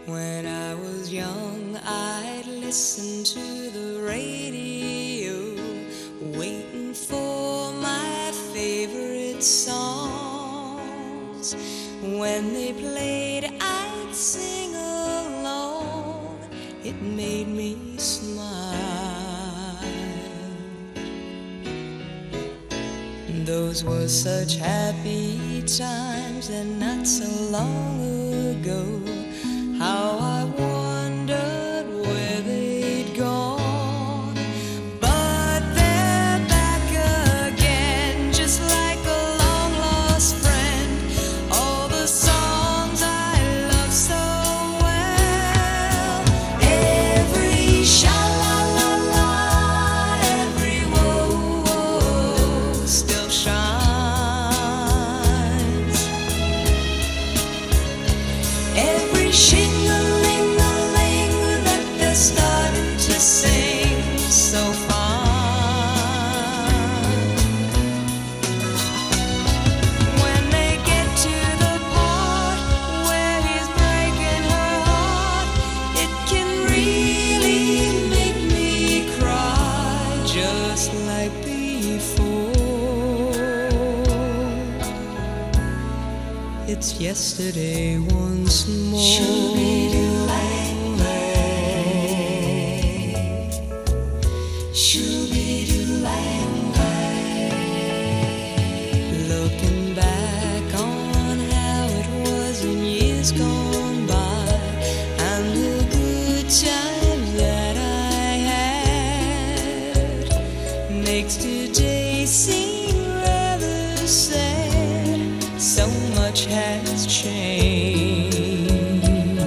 When I was young, I'd listen to the radio, waiting for my favorite songs. When they played, I'd sing along. It made me smile. Those were such happy times, and not so long ago. How I wondered where they'd gone. But they're back again, just like a long-lost friend. All the songs I love so well. Every sha-la-la-la, every whoa-whoa still shines. Every shing-a-ling-a-ling that they're starting to sing so fine. When they get to the part where he's breaking her heart, it can really make me cry, just like before. It's yesterday once more. Looking back on how it was in years gone by, and the good times that I had, makes today seem rather sad. So much has changed.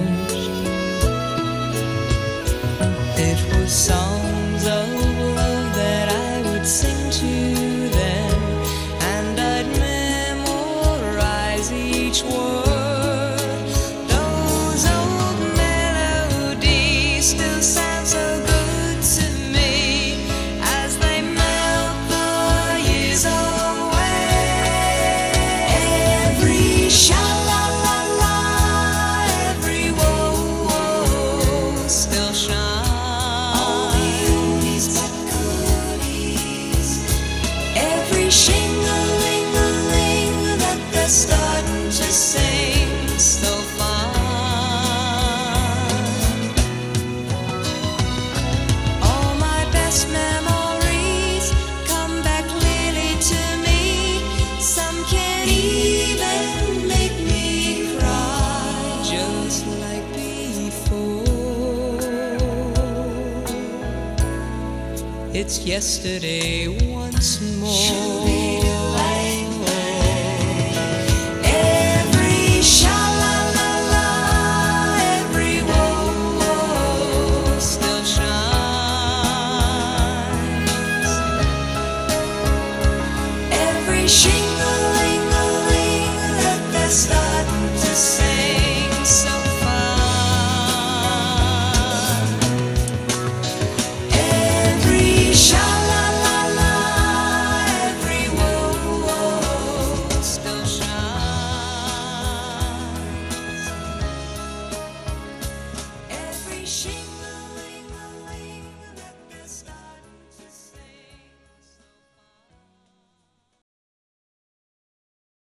It was songs of love that I would sing to them, and I'd memorize each word. Those old melodies still sound so good to me as they melt the years away. Every sha-la-la-la, every whoa-whoa still shines. Every shing-a-ling-a-ling that they're starting to sing so fine. All my best memories come back clearly to me. Some can even make me cry, just like before. It's yesterday once more.